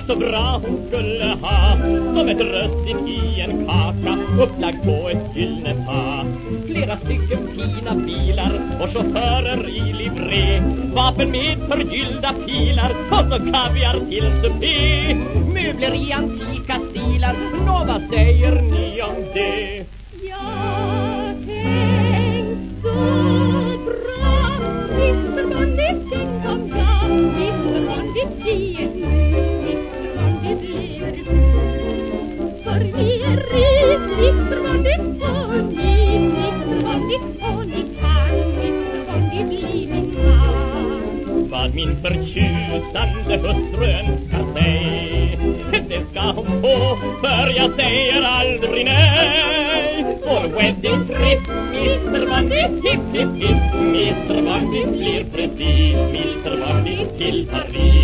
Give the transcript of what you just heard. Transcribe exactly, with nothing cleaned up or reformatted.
så bra hon skulle ha, som ett russin i en kaka, upplagd på ett gyllene fat. Flera stycken fina bilar och chaufförer i livré, vapen med förgyllda pilar och så kaviar till supé. Möbler i antika stilar, nå vad säger ni om det? Jag tänkt så bra, visst vanligt ting om jag, visst vanligt tiet nu, visst vanligt lever du. För vi är rik, visst vanligt på ni, visst vanligt på ni kan, visst vanligt liv min man. Vad min förtjusande hustru önskar sig, det ska hon få, för jag säger aldrig nej. Vår wedding trip, mister Vanligt, hipp hipp hipp, mister Vanligt blir precis mister Vanligt till Paris.